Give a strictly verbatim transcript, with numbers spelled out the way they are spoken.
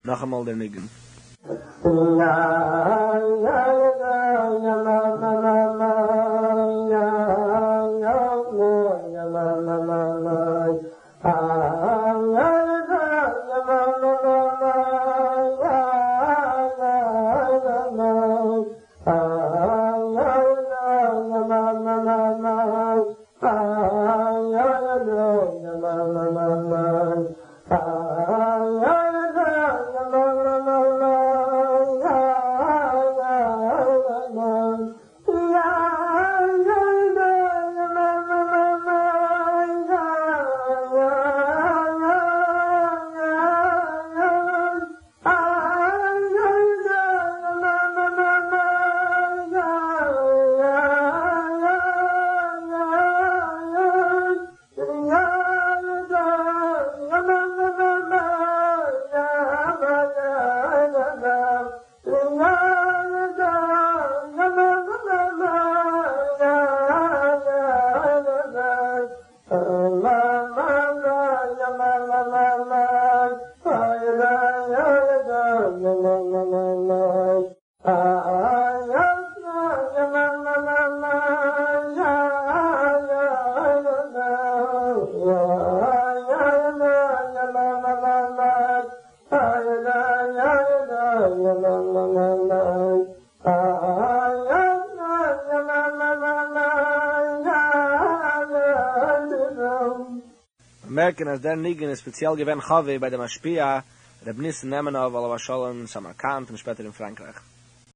Noch einmal der Nigen. Merken, als der Nigen ist speziell gewähnt Chave bei der Maschpia, der Bnissen Nemenov, Allah Shalom, Samarkand und später in Frankreich.